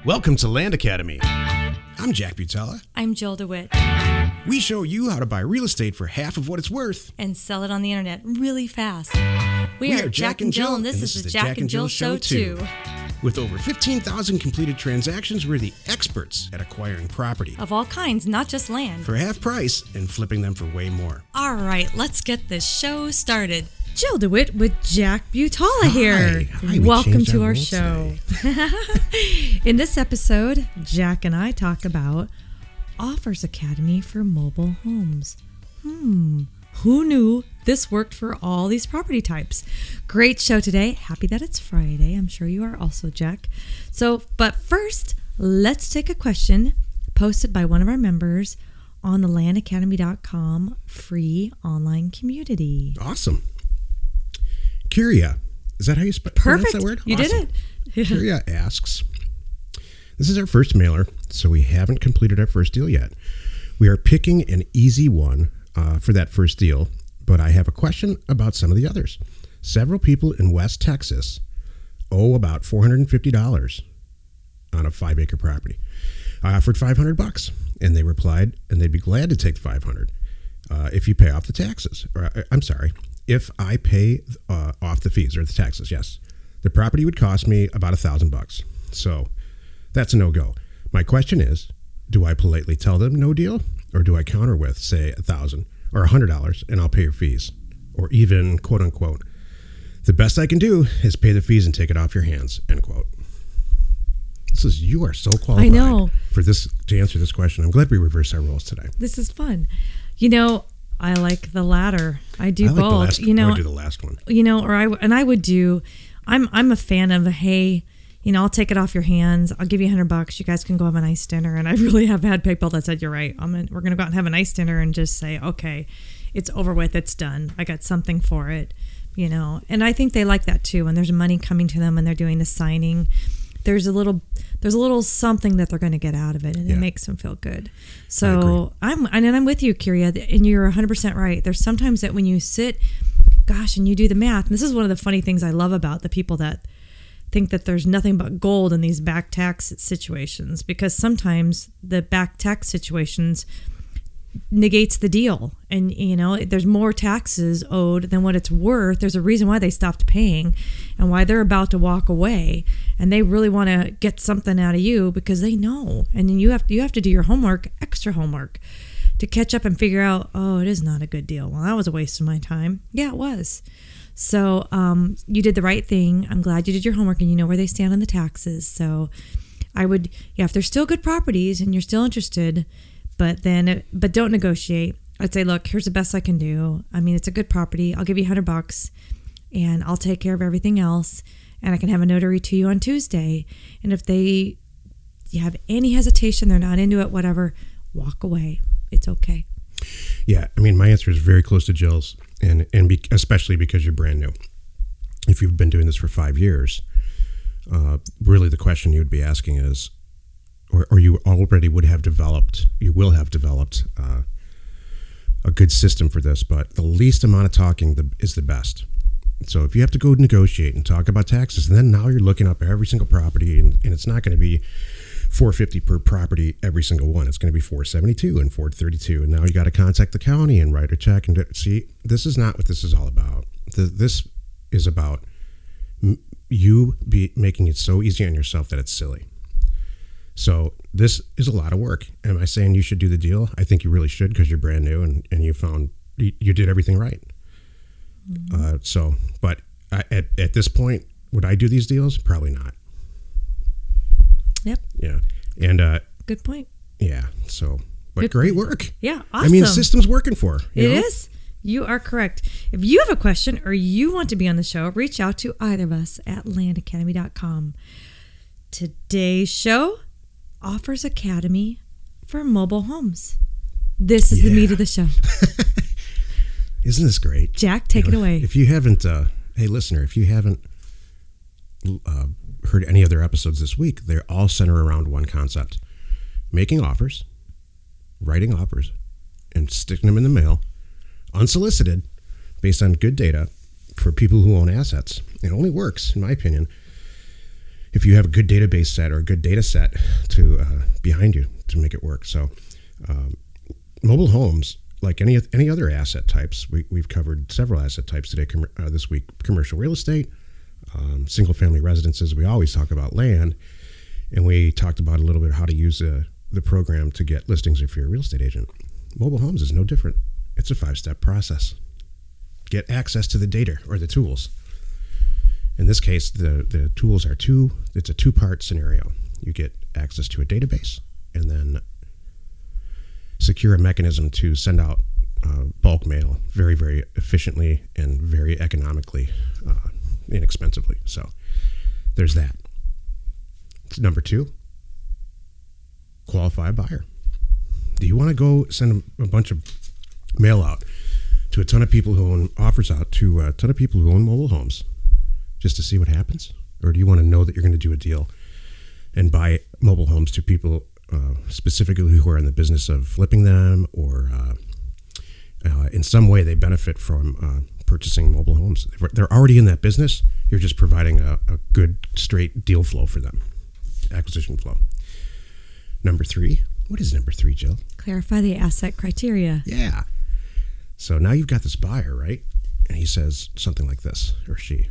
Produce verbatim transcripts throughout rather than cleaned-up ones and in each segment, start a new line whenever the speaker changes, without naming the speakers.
Welcome to Land Academy. I'm Jack Butala.
I'm Jill DeWitt.
We show you how to buy real estate for half of what it's worth.
And sell it on the internet really fast. We,
We
are,
are
Jack and Jill, and this, is the Jack and Jill Show, too.
With over fifteen thousand completed transactions, we're the experts at acquiring property
Of all kinds, not just land.
for half price and flipping them for way more.
All right, let's get this show started.
Jill DeWitt with Jack Butala here.
Hi. we
Welcome
changed
to
our
our
rules
show. In this episode, Jack and I talk about Offers Academy for mobile homes. Hmm, who knew this worked for all these property types? Great show today. Happy that it's Friday. I'm sure you are also, Jack. So, but first, let's take a question posted by one of our members on the land academy dot com free online community.
Awesome. Kyria, is that how you sp- pronounce
Perfect.
that word?
You
Awesome.
did it.
Kyria asks, this is our first mailer, so we haven't completed our first deal yet. We are picking an easy one uh, for that first deal, but I have a question about some of the others. Several people in West Texas owe about four hundred fifty dollars on a five-acre property. I offered five hundred bucks, and they replied, and they'd be glad to take the five hundred uh, if you pay off the taxes. Or, uh, I'm sorry, if I pay uh, off the fees or the taxes, yes. The property would cost me about a thousand bucks. So that's a no-go. My question is, do I politely tell them no deal, or do I counter with, say, a thousand or a hundred dollars, and I'll pay your fees, or even quote unquote, the best I can do is pay the fees and take it off your hands, end quote. This is you are so qualified
I know.
for this to answer this question. I'm glad we reversed our roles today.
This is fun. You know, I like the latter. I do
I like
both.
the last.
you know,
I would do the last one.
you know, or I and I would do. I'm I'm a fan of hey, you know, I'll take it off your hands. I'll give you a hundred bucks. You guys can go have a nice dinner. And I really have had people that said, "You're right. I'm gonna, we're gonna go out and have a nice dinner," and just say, "Okay, it's over with. It's done. I got something for it." You know, and I think they like that too. When there's money coming to them and they're doing the signing, there's a little there's a little something that they're going to get out of it, and
Yeah.
it makes them feel good. So I'm and I'm with you, Kyria, and you're one hundred percent right. There's sometimes that when you sit, gosh, and you do the math, and this is one of the funny things I love about the people that think that there's nothing but gold in these back tax situations, because sometimes the back tax situations negates the deal, and you know there's more taxes owed than what it's worth. There's a reason why they stopped paying and why they're about to walk away, and they really want to get something out of you because they know, and then you have you have to do your homework, extra homework, to catch up and figure out, oh, it is not a good deal. Well, that was a waste of my time. Yeah, it was. So um, you did the right thing. I'm glad you did your homework and you know where they stand on the taxes. So I would, yeah, if there's still good properties and you're still interested, but then, but don't negotiate. I'd say, look, here's the best I can do. I mean, it's a good property. I'll give you a hundred bucks and I'll take care of everything else. And I can have a notary to you on Tuesday. And if they you have any hesitation, they're not into it, whatever, walk away. It's okay.
Yeah, I mean, my answer is very close to Jill's, and and be, especially because you're brand new. If you've been doing this for five years, uh, really the question you would be asking is, or, or you already would have developed, you will have developed uh, a good system for this, but the least amount of talking the, is the best. So if you have to go negotiate and talk about taxes, and then now you're looking up every single property, and, and it's not going to be four hundred fifty dollars per property every single one. It's going to be four hundred seventy-two dollars and four hundred thirty-two dollars. And now you got to contact the county and write a check. And do, see, this is not what this is all about. The, this is about m- you be making it so easy on yourself that it's silly. So this is a lot of work. Am I saying you should do the deal? I think you really should, because you're brand new and, and you found you, you did everything right. Mm-hmm. Uh, so, but I, at, at this point, would I do these deals? Probably not.
Yep.
Yeah. And, uh,
Good point.
yeah. So, but
Good
great
point.
work.
Yeah. Awesome.
I mean, the system's working for her.
It is. You are correct. If you have a question or you want to be on the show, reach out to either of us at land academy dot com. Today's show, Offers Academy for mobile homes. This is
Yeah.
the meat of the show.
Isn't this great?
Jack, take
You
it
know,
away.
If you haven't, uh, hey, listener, if you haven't uh, heard any other episodes this week, they're all center around one concept: making offers, writing offers, and sticking them in the mail, unsolicited, based on good data for people who own assets. It only works, in my opinion, if you have a good database set or a good data set to uh, behind you to make it work. So um, mobile homes, like any any other asset types, we, we've covered several asset types today com- uh, this week: commercial real estate, um, single family residences. We always talk about land, and we talked about a little bit how to use uh, the program to get listings if you're a real estate agent. Mobile homes is no different. It's a five-step process. Get access to the data or the tools. In this case, the, the tools are two, it's a two-part scenario. You get access to a database and then secure a mechanism to send out uh, bulk mail very, very efficiently and very economically, uh, inexpensively. So there's that. Number two, qualify a buyer. Do you want to go send a, a bunch of mail out to a ton of people who own offers out to a ton of people who own mobile homes just to see what happens? Or do you want to know that you're going to do a deal and buy mobile homes to people uh, specifically who are in the business of flipping them, or uh, uh, in some way they benefit from uh, purchasing mobile homes? They're already in that business. You're just providing a, a good straight deal flow for them, acquisition flow. Number three. What is number three, Jill?
Clarify the asset criteria.
Yeah. So now you've got this buyer, right? And he says something like this, or she.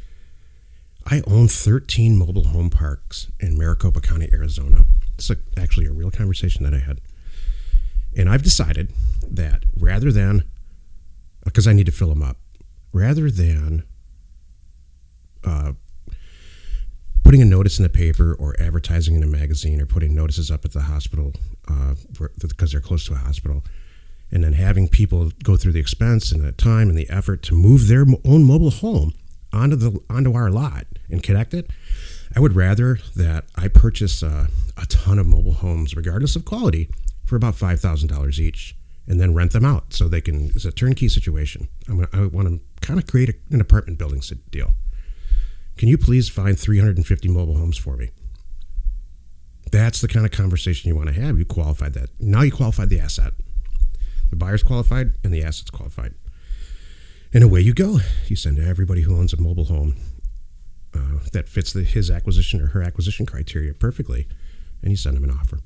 I own thirteen mobile home parks in Maricopa County, Arizona. It's a, actually a real conversation that I had. And I've decided that rather than, because I need to fill them up, rather than uh, putting a notice in the paper or advertising in a magazine or putting notices up at the hospital uh, for, because they're close to a hospital, and then having people go through the expense and the time and the effort to move their own mobile home onto the onto our lot and connect it, I would rather that I purchase uh, a ton of mobile homes, regardless of quality, for about five thousand dollars each, and then rent them out so they can. It's a turnkey situation. I'm gonna, I want to kind of create a, an apartment building deal. Can you please find three hundred fifty mobile homes for me? That's the kind of conversation you want to have. You qualified that. Now you qualified the asset. The buyer's qualified and the asset's qualified. And away you go. You send to everybody who owns a mobile home uh, that fits the, his acquisition or her acquisition criteria perfectly, and you send them an offer.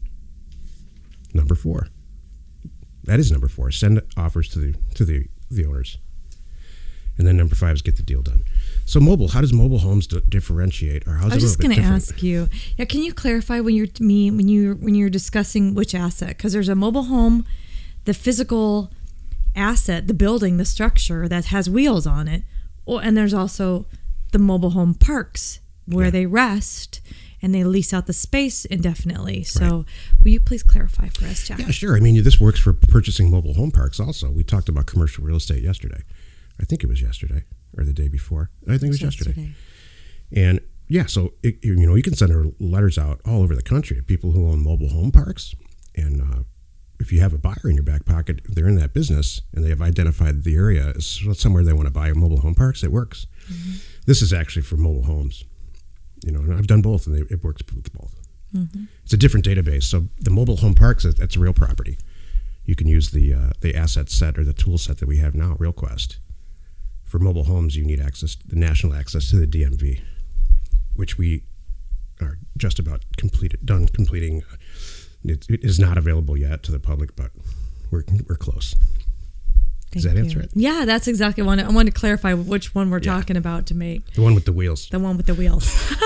Number four. That is number four. Send offers to the to the, the owners. And then number five is get the deal done. So mobile, how does mobile homes d- differentiate, or how's
I was
it a
just
little bit
going to
different?
ask you, yeah, can you clarify when you're me when you when you're discussing which asset? Because there's a mobile home, the physical asset, the building, the structure that has wheels on it, or and there's also the mobile home parks where
Yeah.
they rest and they lease out the space indefinitely. So
Right.
will you please clarify for us, Jack?
Yeah, sure. I mean, this works for purchasing mobile home parks also. We talked about commercial real estate yesterday. I think it was yesterday or the day before. I think it was yesterday.
yesterday.
And yeah, so it, you know, you can send our letters out all over the country to people who own mobile home parks. And uh, if you have a buyer in your back pocket, they're in that business and they have identified the area as somewhere they want to buy mobile home parks, it works. Mm-hmm. This is actually for mobile homes. You know, and I've done both, and they, it works with both. Mm-hmm. It's a different database. So the mobile home parks, that's a real property. You can use the uh, the asset set or the tool set that we have now, RealQuest. For mobile homes, you need access, the national access to the D M V, which we are just about completed, done completing. It, it is not available yet to the public, but we're we're close. Does
Thank
that
you.
answer it?
Yeah, that's exactly one. I wanted to clarify which one we're
Yeah.
talking about to make.
The one with the wheels.
The one with the wheels.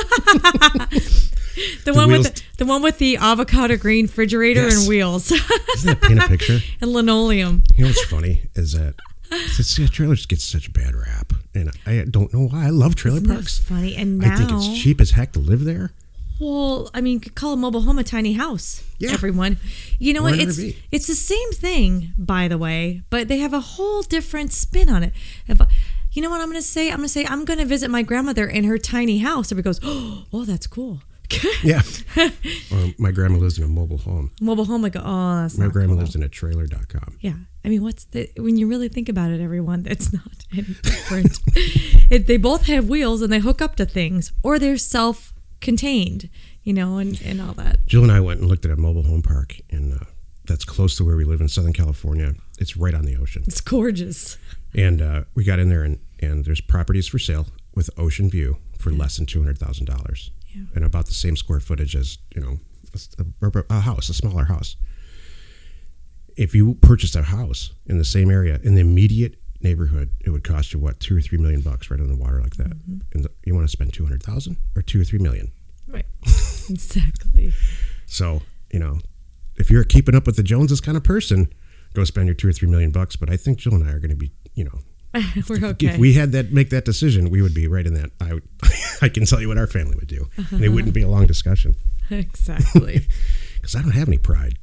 the,
The
one
wheels-
with the, the one with the avocado green refrigerator
Yes.
and wheels
Doesn't that paint a picture?
and linoleum.
You know what's funny is that the trailers get such a bad rap, and I don't know why. I love trailer
Isn't that
parks.
funny? And now,
I think it's cheap as heck to live there.
well, I mean, you could call a mobile home a tiny house.
Yeah.
Everyone, you know
Or
what?
an
It's
R V.
it's the same thing, by the way, but they have a whole different spin on it. If I- you know what I'm going to say? I'm going to say I'm going to visit my grandmother in her tiny house. Everybody goes, oh, that's cool.
Yeah. Or my grandma lives in a mobile home.
Mobile home, I go, oh, that's
My
not
grandma
cool.
lives in a trailer dot com.
Yeah. I mean, what's the, when you really think about it, everyone, it's not any different. it, they both have wheels and they hook up to things, or they're self-contained, you know, and, and all that.
Jill and I went and looked at a mobile home park in uh, that's close to where we live in Southern California. It's right on the ocean.
It's gorgeous.
And uh, we got in there, and, and there's properties for sale. with ocean view for yeah. less than two hundred thousand dollars, yeah. and about the same square footage as you know a, a house, a smaller house. If you purchased a house in the same area in the immediate neighborhood, it would cost you what two or three million bucks right on the water like that. Mm-hmm. And the, you want to spend two hundred thousand or two or three million,
right? Exactly.
So you know, if you're keeping up with the Joneses kind of person, go spend your two or three million bucks. But I think Jill and I are going to be, you know,
we're okay.
If we had that make that decision, we would be right in that. I would, I can tell you what our family would do, uh-huh. and it wouldn't be a long discussion.
Exactly.
Because I don't have any pride.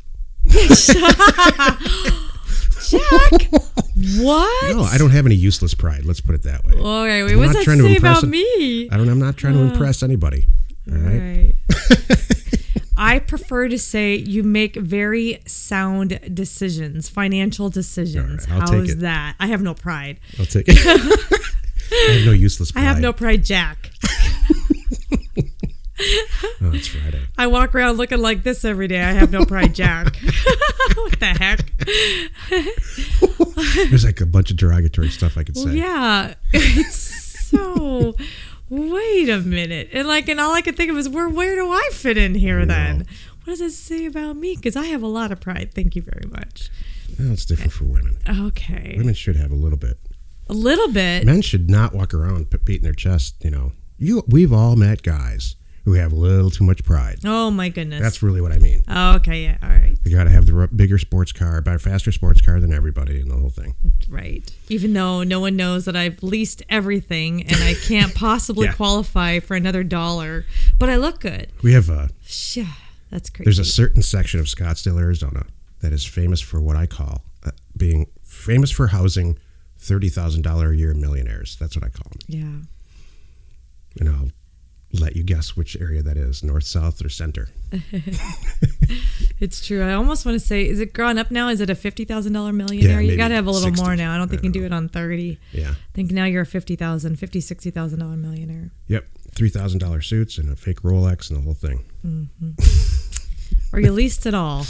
Jack, what?
No, I don't have any useless pride. Let's put it that way.
All right, wait, what's that say about me?
I don't. I'm not trying to uh, impress anybody. All right.
right. I prefer to say you make very sound decisions, financial decisions.
Right,
How's that? I have no pride.
I'll take it. I have no useless pride.
I have no pride, Jack.
Oh, it's Friday.
I walk around looking like this every day. I have no pride, Jack. What the heck?
There's like a bunch of derogatory stuff I could
well,
say.
Yeah. It's so... Wait a minute. And like, and all I could think of is, where, where do I fit in here then? What does it say about me? Because I have a lot of pride. Thank you very much.
Well, it's different for women.
Okay.
Women should have a little bit.
A little bit?
Men should not walk around beating their chest, you know. You, we've all met guys who have a little too much pride.
Oh, my goodness.
That's really what I mean.
Oh, okay, yeah, all right.
You got to have the bigger sports car, buy a faster sports car than everybody and the whole thing.
Right. Even though no one knows that I've leased everything and I can't possibly yeah. qualify for another dollar, but I look good.
We have a...
Yeah, that's crazy.
There's a certain section of Scottsdale, Arizona that is famous for what I call uh, being famous for housing thirty thousand dollars a year millionaires. That's what I call them.
Yeah.
And I'll let you guess which area that is, north, south, or center.
It's true. I almost want to say, is it gone up now? Is it a fifty thousand dollars millionaire?
Yeah,
you got to have a little
sixty.
more now. I don't think
I
you can
know.
do it on thirty.
Yeah.
I think now you're a fifty thousand dollars, fifty thousand dollars, sixty thousand dollars millionaire.
Yep. three thousand dollars suits and a fake Rolex and the whole thing.
Mm-hmm. Or you leased it all.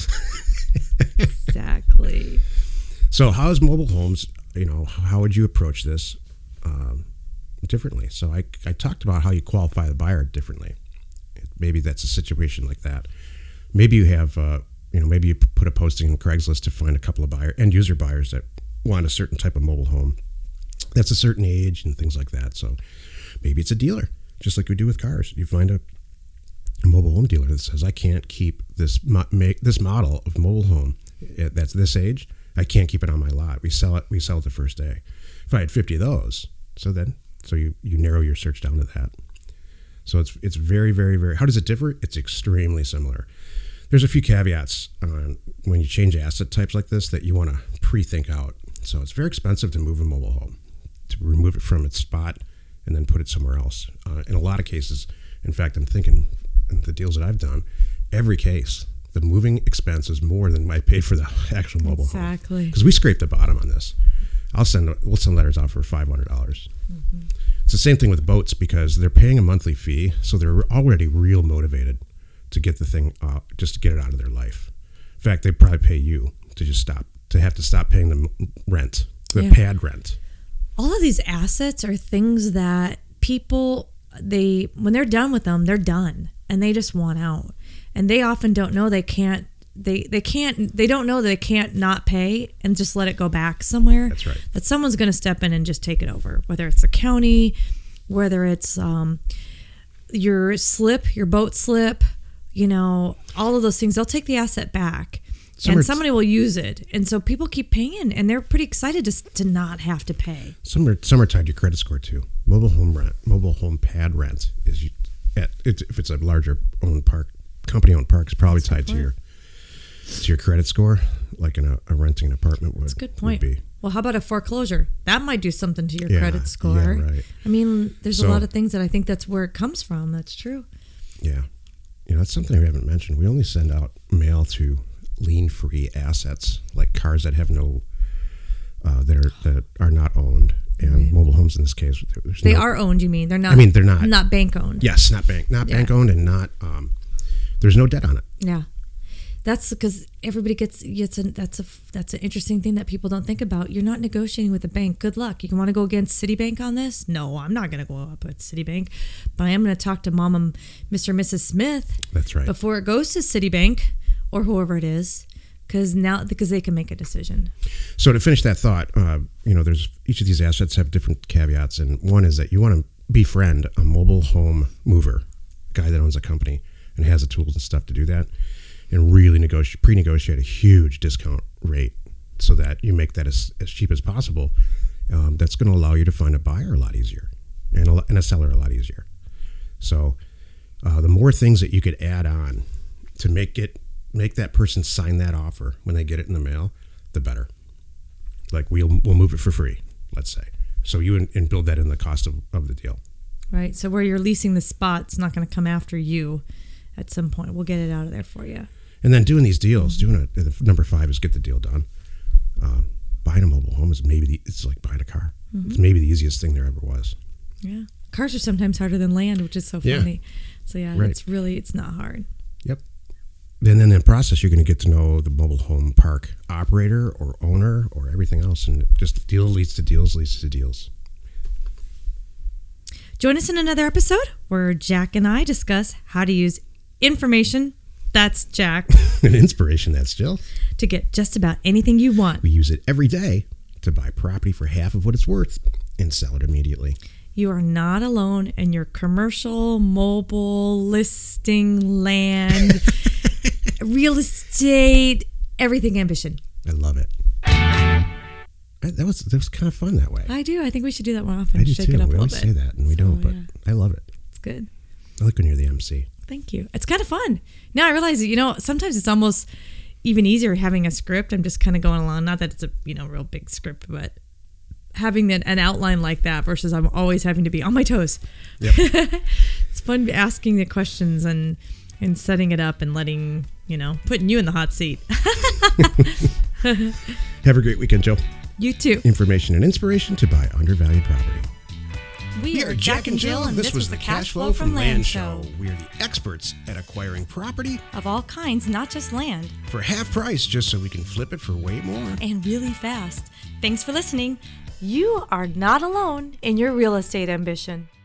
Exactly.
So how's mobile homes, you know, how would you approach this um, differently? So I, I talked about how you qualify the buyer differently. Maybe that's a situation like that. Maybe you have, uh, you know, maybe you put a posting on Craigslist to find a couple of buyer end user buyers that want a certain type of mobile home that's a certain age and things like that. So maybe it's a dealer, just like we do with cars. You find a, a mobile home dealer that says, I can't keep this mo- make this model of mobile home that's this age. I can't keep it on my lot. We sell it. We sell it the first day. If I had fifty of those, so then so you you narrow your search down to that. So it's it's very, very, very... How does it differ? It's extremely similar. There's a few caveats on when you change asset types like this that you want to pre-think out. So it's very expensive to move a mobile home, to remove it from its spot and then put it somewhere else. Uh, in a lot of cases, in fact, I'm thinking in the deals that I've done, every case, the moving expense is more than I paid for the actual mobile
exactly.
home.
Exactly.
Because we scraped the bottom on this. I'll send we'll send letters out for five hundred dollars. Mm-hmm. It's the same thing with boats because they're paying a monthly fee, so they're already real motivated to get the thing out, just to get it out of their life. In fact, they probably pay you to just stop, to have to stop paying the rent, the yeah. pad rent.
All of these assets are things that people, they when they're done with them, they're done, and they just want out. And they often don't know they can't, they, they can't, they don't know that they can't not pay and just let it go back somewhere.
That's right.
That someone's going to step in and just take it over, whether it's the county, whether it's um, your slip, your boat slip, you know, all of those things. They'll take the asset back. Some and somebody will use it. And so people keep paying, and they're pretty excited to, to not have to pay.
Some are, some are tied to your credit score, too. Mobile home rent, mobile home pad rent, is you, at, it's, if it's a larger owned park, company-owned park, it's probably That's tied to your to your credit score, like in a, a renting an apartment would,
That's a good point.
would be.
Well, how about a foreclosure? That might do something to your
yeah,
credit score.
Yeah, right.
I mean, there's
so,
a lot of things that I think that's where it comes from. That's true.
Yeah. You know, that's something we haven't mentioned. We only send out mail to lien-free assets, like cars that have no, uh, that are that are not owned, and right. mobile homes in this case.
They
no,
are owned. You mean they're not?
I mean, they're not.
Not bank owned.
Yes, not bank, not
yeah.
bank owned, and not. Um, there's no debt on it.
Yeah. That's because everybody gets gets a, that's a that's an interesting thing that people don't think about. You're not negotiating with a bank. Good luck. You want to go against Citibank on this? No, I'm not going to go up with Citibank, but I am going to talk to Mom and Mister and Missus Smith.
That's right.
Before it goes to Citibank or whoever it is, because now because they can make a decision.
So to finish that thought, uh, you know, there's each of these assets have different caveats, and one is that you want to befriend a mobile home mover, a guy that owns a company and has the tools and stuff to do that. And really negotiate, pre-negotiate a huge discount rate so that you make that as, as cheap as possible. Um, that's going to allow you to find a buyer a lot easier and a, and a seller a lot easier. So uh, the more things that you could add on to make it make that person sign that offer when they get it in the mail, the better. Like we'll we'll move it for free, let's say. So you and, and build that in the cost of, of the deal.
Right. So where you're leasing the spot, it's not going to come after you at some point. We'll get it out of there for you.
And then doing these deals, doing a the number five is get the deal done. Um, buying a mobile home is maybe the, it's like buying a car. Mm-hmm. It's maybe the easiest thing there ever was.
Yeah, cars are sometimes harder than land, which is so funny. Yeah. So yeah, right. It's really it's not hard.
Yep. Then in the process, you're going to get to know the mobile home park operator or owner or everything else, and just deal leads to deals leads to deals.
Join us in another episode where Jack and I discuss how to use information. That's Jack.
An inspiration, that's Jill.
To get just about anything you want.
We use it every day to buy property for half of what it's worth and sell it immediately.
You are not alone in your commercial, mobile, listing, land, real estate, everything ambition.
I love it. That was that was kind of fun that way.
I do. I think we should do that more often.
I do
Shake
too.
It up
we
a
always
bit.
say that, and we so, don't, but yeah. I love it.
It's good.
I like when you're the M C.
Thank you. It's kind of fun. Now I realize that, you know, sometimes it's almost even easier having a script. I'm just kind of going along. Not that it's a, you know, real big script, but having that, an outline like that versus I'm always having to be on my toes. Yep. It's fun asking the questions and, and setting it up and letting, you know, putting you in the hot seat.
Have a great weekend, Joe.
You too.
Information and inspiration to buy undervalued property.
We, we are Jack and Jill, and this was the Cash Flow from Land Show.
We are the experts at acquiring property
of all kinds, not just land,
for half price, just so we can flip it for way more.
And really fast. Thanks for listening.
You are not alone in your real estate ambition.